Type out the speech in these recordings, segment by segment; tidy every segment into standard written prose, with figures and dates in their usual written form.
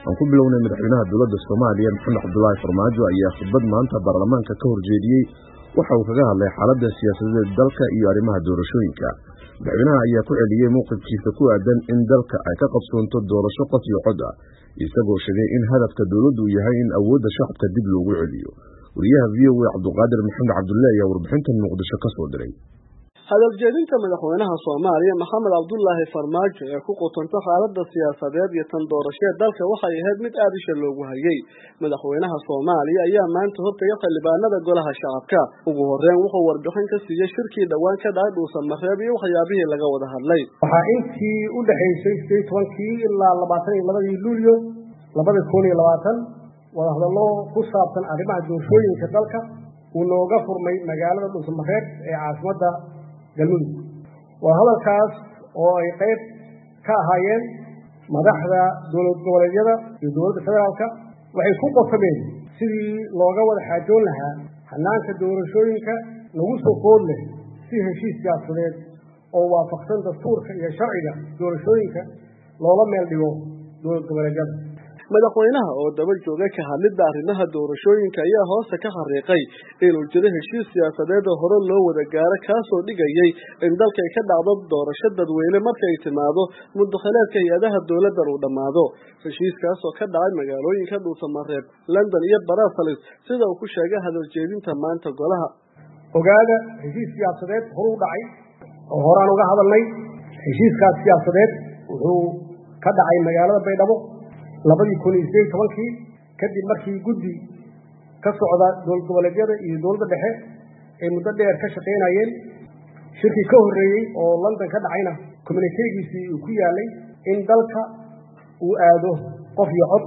aan ku bilownay madaxweynaha dowladda Soomaaliya Maxamed Cabdullaahi Farmaajo ayaa khudbad maanta baarlamaanka ka horjeediyay waxa uu kaga hadlay xaaladda siyaasadeed dalka iyo arrimaha doorashooyinka. Madaxweynaha ayaa ku celiyay mowqifkiisa ku aadan in dalka ay ka qabsoonto doorasho qof iyo cod ah, isagoo sheegay in hadafka dowladdu yahay in awoodda shacabka dib loogu celiyo. Wariyaha VOA Cabduqaadir Maxamed Cabdullaahi ayaa warbixintan Muqdisho ka soo diray. hadal jeedinta madaxweynaha Soomaaliya Maxamed Cabdullaahi Farmaajo ee ku qotanta xaaladda siyaasadeed iyo tan doorashada dalka waxay ahayd mid aad isha loogu hayay. Madaxweynaha Soomaaliya ayaa maanta hortagay xildhibaanada golaha shacabka. Ugu horreyn wuxuu warbixin ka siiyay shirkii dhawaan ka dhacay Dhuusamareeb iyo waxyaabihii laga wada hadlay. Waxaa intii u dhaxaysay 18 ilaa 22 Luulyo 2020 wada hadallo ku saabsan arrimaha doorashooyinka dalka uu nooga furmay magaalada Dhuusamareeb ee caasimadda galmudug. waa hadalkaas oo ay qayb ka ahaayeen madaxda dowlad goboleedyada iyo dowladda federaalka waxay ku qofameen sidii looga wada xaajoon lahaa hanaanka doorashooyinka lagu soo qood leh si heshiis siyaasadeed oo waafaqsan dastuurka iyo sharciga doorashooyinka loola meel dhigo dowlad goboleedyada. madaxweynaha oo daba joogay ka hadlidda arrimaha doorashooyinka ayaa hoosta ka xariiqay inuu jiro heshiis siyaasadeed oo hore loo wada gaaro kaasoo dhigayay in dalka ay ka dhacdo doorasho dadweyne marka ay timaado muddakhaleedka hay-adaha dowladdan uu dhammaado. heshiiskaas oo ka dhacay magaalooyinka Dhuusamareeb, London iyo Brussels sida uu ku sheegay hadal jeedinta maanta golaha. ogaada heshiis siyaasadeed hore u dhacay oo horaan uga hadalnay. heshiiskaas siyaasadeed wuxuu ka dhacay magaalada Baydhabo 2018 kadib markii guddi ka socda dowlad goboleedyada iyo dowladda dhexe ay muddo dheer ka shaqeynayeen. shirkii ka horreeyay oo London ka dhacayna communiquegiisii uu ku yaalay in dalka uu aado qof iyo cod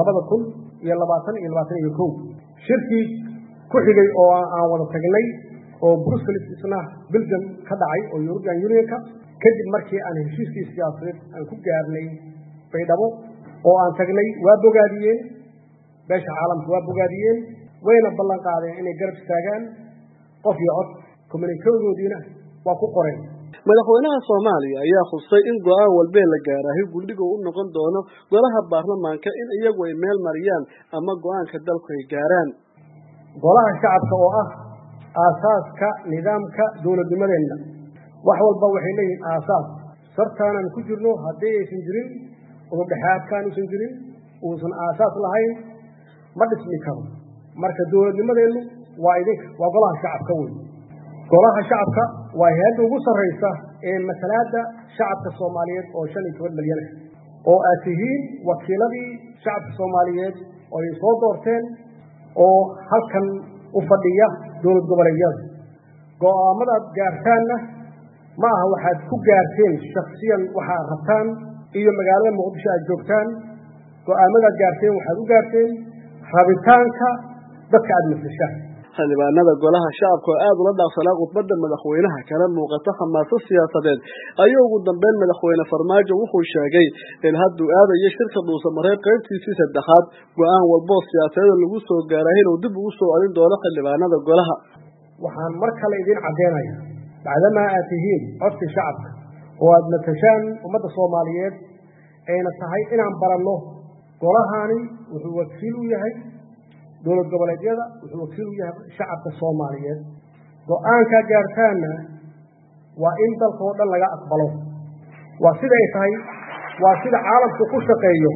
2021. shirkii ku xigay oo aan wada tagnay oo Brussels isna Belgium ka dhacay oo European Unionka kadib markii aan heshiiskii siyaasadeed aan ku gaarnay Baydhabo oo aan tagnay waa bogaadiyeen beesha caalamka waa bogaadiyeen wayna ballan qaadeen inay garab istaagaan qof iyo cod. communiquegoodiina waa ku qoreen. madaxweynaha Soomaaliya ayaa khusay in go'aan walba la gaarayo guddiga uu noqon doono golaha baarlamaanka in iyagu ay meel mariyaan ama go'aanka dalku ay gaaraan. golaha shacabka oo ah aasaaska nidaamka dowladnimadeenna wax walba waxay leeyihiin aasaas sartaanan ku jirno haddii aysan jirin udubdhexaadkaan uusan jirin uusan aasaas lahayn ma dhismi karo. marka dowladnimadeennu waa idinka waa golaha shacabka weyn. golaha shacabka waa hay'adda ugu sarreysa ee masalaadda shacabka Soomaaliyeed oo 15 milyan ah oo aad tihiin wakiiladii shacabka Soomaaliyeed oo ay soo doorteen oo halkan u fadhiya dowlad goboleedyada. go'aamada gaartaanna ma aha waxaad ku gaarteen shakhsiyan waxaad rabtaan iyo magaalada Muqdisho aad joogtaan. go'aamada gaarteen waxaad u gaarteen rabitaanka dadka aad mas'uushaan. xildhibaanada golaha shacabka oo aad ula dhaafsanaa khudbadda madaxweynaha kana muuqata xamaasad siyaasadeed ayuu ugu dambeyn madaxweyne Farmaajo wuxuu sheegay in hadduu aadayo shirka Dhuusamareeb qaybtiisii saddexaad go'aan walba oo siyaasadeed lagu soo gaaray inuu dib ugu soo celin doono xildhibaanada golaha. waxaan mar kale idin caddeynaya bacdama aad tihiin codka shacabka oo aad matashaan ummadda Soomaaliyeed ayna tahay inaan baranno golahani wuxuu wakiil u yahay dowlad goboleedyada wuxuu wakiil u yahay shacabka Soomaaliyeed. go'aanka gaartaana waa in dalka oo dhan laga aqbalo. waa sida ay tahay waa sida caalamku ku shaqeeyo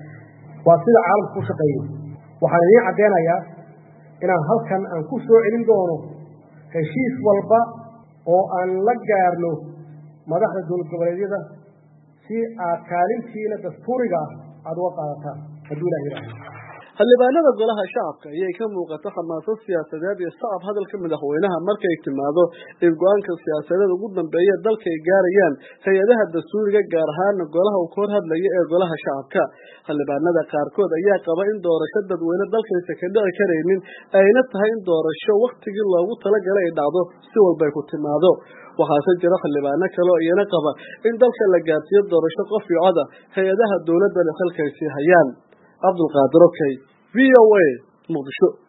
waxaan idin caddeynayaa inaan halkan aan ku soo celin doono heshiis walba oo aan la gaarno madaxda dowlad goboleedyada si aad kaalintiina dastuuriga aad uga qaadataan hadduu Ilaahay yiraahdo. xildhibaanada golaha shacabka ayay ka muuqata xamaasad siyaasadeed iyo sacab hadalka madaxweynaha markay timaado in go'aanka siyaasadeed ugu dambeeya dalka ay gaarayaan hay-adaha dastuuriga gaar ahaan golaha uu ka hor hadlaya ee golaha shacabka. xildhibaanada qaarkood ayaa qaba in doorasho dadweyne dalkaysa ka dhici karaynin ayna tahay in doorasho wakhtigii loogu talagalay ay dhacdo si walba ay ku timaado. waxaase jira xildhibaano kale oo iyana qaba in dalka la gaarsiiyo doorasho qof iyo cod ah hay-adaha dowladda xilka ay sii hayaan. Cabdulqaadir Okay, VOA Muqdisho.